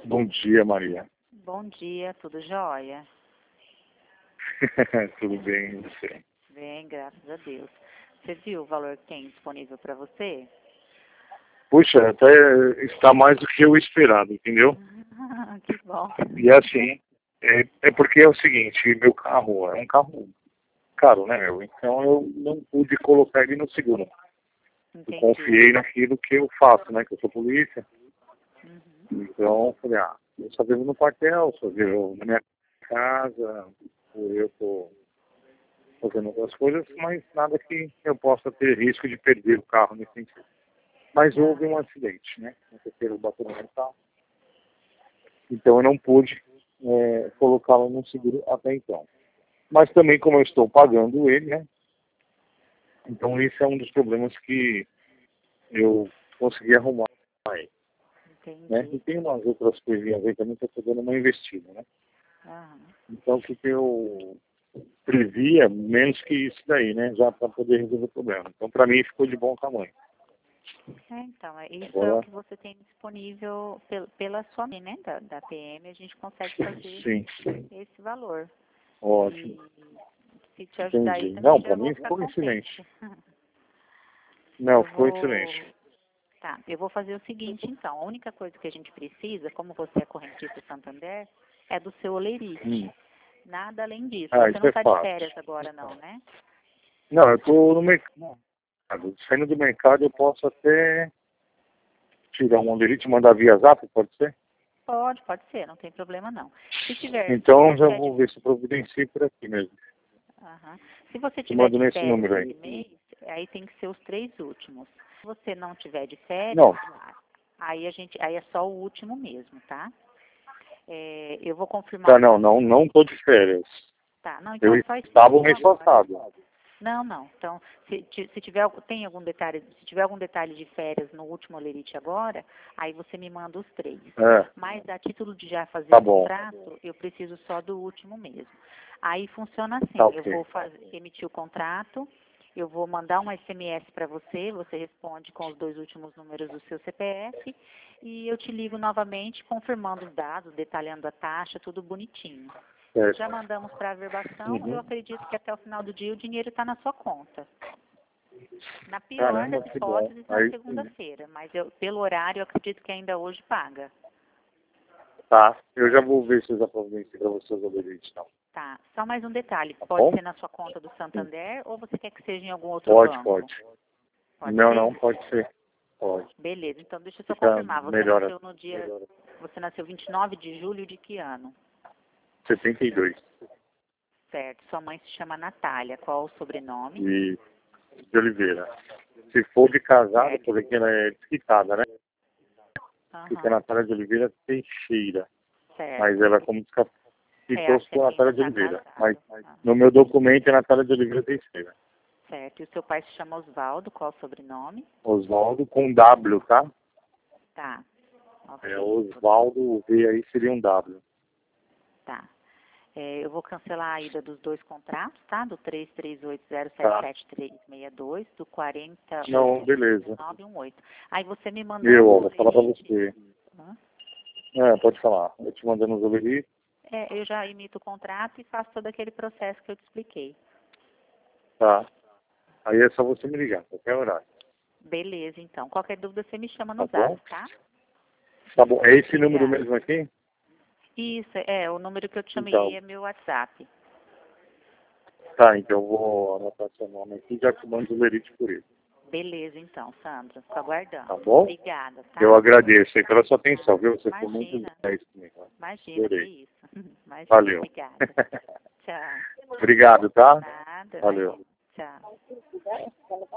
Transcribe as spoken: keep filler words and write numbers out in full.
Bom dia, Maria. Bom dia, tudo jóia? Tudo bem, e você? Bem, graças a Deus. Você viu o valor que tem disponível para você? Puxa, até está mais do que eu esperado, entendeu? Que bom. E assim, é, é porque é o seguinte, meu carro é um carro caro, né, meu? Então eu não pude colocar ele no seguro. Eu Entendi. confiei naquilo que eu faço, né, que eu sou polícia. Uhum. Então eu falei, ah, eu só vivo no quartel, só vivo na minha casa, ou eu tô fazendo outras coisas, mas nada que eu possa ter risco de perder o carro nesse sentido. Mas houve um acidente, né? Um terceiro bateu no meu carro. Então eu não pude é, colocá-lo no seguro até então. Mas também como eu estou pagando ele, né? Então esse é um dos problemas que eu consegui arrumar aí, né? Entendi. E tem umas outras coisinhas aí também que eu estou dando uma investida, né? Aham. Então o que, que eu previa menos que isso daí, né? Já para poder resolver o problema. Então para mim ficou de bom tamanho. É, então, é- isso é o Agora, que você tem disponível pel, pela sua, né, da, da P M, a gente consegue fazer sim, sim. esse valor. Ótimo. E se te ajudar aí Entendi. também, Não, já para vou mim ficar ficou excelente. contente. Não, Eu ficou vou, excelente. tá, eu vou fazer o seguinte, então, a única coisa que a gente precisa, como você é correntista Santander, é do seu olerite. Hum. Nada além disso. Ah, Você isso não é está de fácil. férias agora não, né? Não, eu estou no mercado. Saindo do mercado eu posso até tirar uma olerite e mandar via zap, pode ser? Pode, pode ser, não tem problema não. Se tiver, se Então você já tiver de, vou ver se eu providencio por aqui mesmo. aham. Se você Te tiver mando de nesse férias número aí. esse mês, aí tem que ser os três últimos. Se você não tiver de férias, Não, aí a gente, aí é só o último mesmo, tá? É, eu vou confirmar tá, o não, valor. não, não estou de férias. Tá, não, então Eu é só esse estava o mês mês agora. passado. Não, não. Então, se, ti- se tiver algu- tem algum detalhe, se tiver algum detalhe de férias no último olerite agora, aí você me manda os três. É, Mas a título de já fazer tá o bom, contrato, eu preciso só do último mesmo. Aí funciona tá assim, eu ok. vou fazer, emitir o contrato, eu vou mandar um S M S para você, você responde com os dois últimos números do seu C P F e eu te ligo novamente confirmando os dados, detalhando a taxa, tudo bonitinho. Certo. Já mandamos para a averbação, eu Uhum. acredito que até o final do dia o dinheiro está na sua conta. Na pior Caramba, das que bom. hipóteses, na Aí sim. segunda-feira, mas eu, pelo horário eu acredito que ainda hoje paga. Tá, eu já vou ver se eu já providencio para vocês obedientes, então. Tá, só mais um detalhe, Tá pode bom? ser na sua conta do Sim. Santander ou você quer que seja em algum outro Pode, banco? pode. Pode Não, ser? não, pode ser. Pode. Beleza, então deixa eu só Fica confirmar, você melhor nasceu assim. no dia, você nasceu vinte e nove de julho de que ano? setenta e dois. Certo, sua mãe se chama Natália, qual o sobrenome? E de Oliveira. Se for de casada, Certo. porque ela é desquitada, né? Fica Aham, Natália de Oliveira Teixeira. Mas certo. ela, como desquitou, É, acho que ficou aqui ainda Natália de está Oliveira. casado. Mas Ah, no meu documento é Natália de Oliveira Teixeira. certo, e o seu pai se chama Osvaldo, qual o sobrenome? Oswaldo com W, tá? Tá, ok, É Oswaldo, o V aí seria um W. tá. É, eu vou cancelar a ida dos dois contratos, tá? Do três três oito zero sete Tá. sete três seis dois, do quarenta Não, oito beleza. nove um oito. Aí você me Eu, mandando ó, o vou falar pra lerite. você. Hã? É, pode falar. Eu te mandando os obedientes. É, eu já emito o contrato e faço todo aquele processo que eu te expliquei. Tá. Aí é só você me ligar, qualquer horário. Beleza, então. Qualquer dúvida você me chama Tá no bom? zap, tá? Tá bom. É esse número Obrigada. mesmo aqui? Isso, é, o número que eu te chamei Então. é meu WhatsApp. Tá, então eu vou anotar seu nome aqui e já te mando o lerite por ele. Beleza, então, Sandra. Tô Tá aguardando. bom? Obrigada, tá? Eu agradeço aí pela sua atenção, viu? Você foi muito Imagina, dez comigo. imagina, que Adorei. isso. Imagina, Valeu. obrigada. Tchau. Obrigado, tá? Nada, Valeu. imagina. Tchau.